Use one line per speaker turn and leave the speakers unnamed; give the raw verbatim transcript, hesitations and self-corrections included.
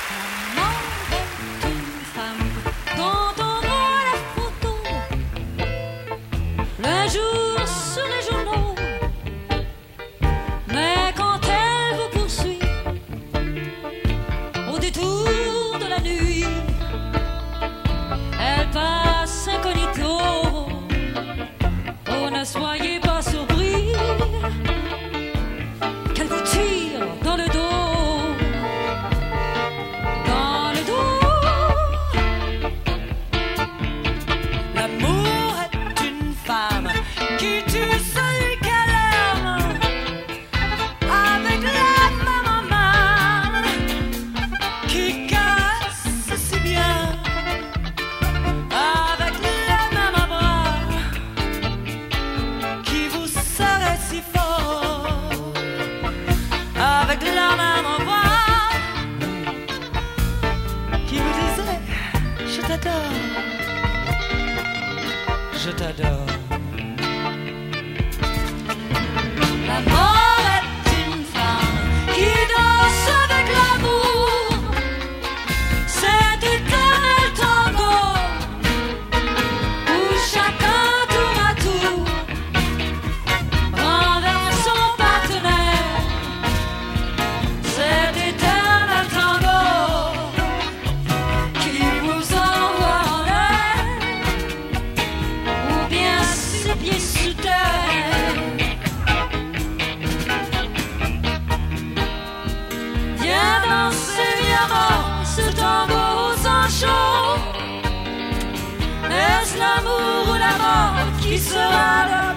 Soyez pas surpris qu'elle vous tire dans le dos, dans le dos.
L'amour est une femme qui tue celui qu'elle aime avec la même main qui caresse si bien avec les mêmes bras qui vous serrait si fort avec la même voix qui vous disait je t'adore, je t'adore. La mort est une femme qui danse avec l'amour, cet éternel tango où chacun tour à tour renverse son partenaire, cet éternel tango qui vous envoie en l'air ou bien ses pieds sous terre. Viens danser, viens mort, ce tango sans chaud. Est-ce l'amour ou la mort qui sera là?